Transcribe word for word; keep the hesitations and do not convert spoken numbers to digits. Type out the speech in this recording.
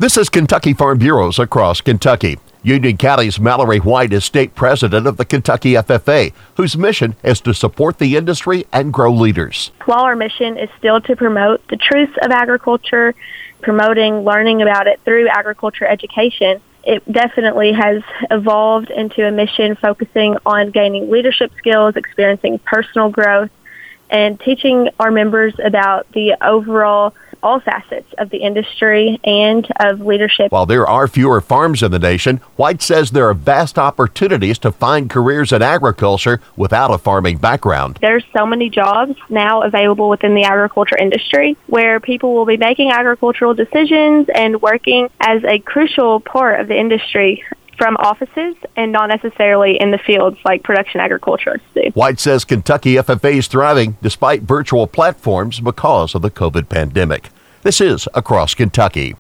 This is Kentucky Farm Bureaus across Kentucky. Union County's Mallory White is state president of the Kentucky F F A, whose mission is to support the industry and grow leaders. While our mission is still to promote the truths of agriculture, promoting learning about it through agriculture education, it definitely has evolved into a mission focusing on gaining leadership skills, experiencing personal growth, and teaching our members about the overall all facets of the industry and of leadership. While there are fewer farms in the nation, White says there are vast opportunities to find careers in agriculture without a farming background. There's so many jobs now available within the agriculture industry where people will be making agricultural decisions and working as a crucial part of the industry from offices and not necessarily in the fields like production agriculturists do. White says Kentucky F F A is thriving despite virtual platforms because of the COVID pandemic. This is Across Kentucky.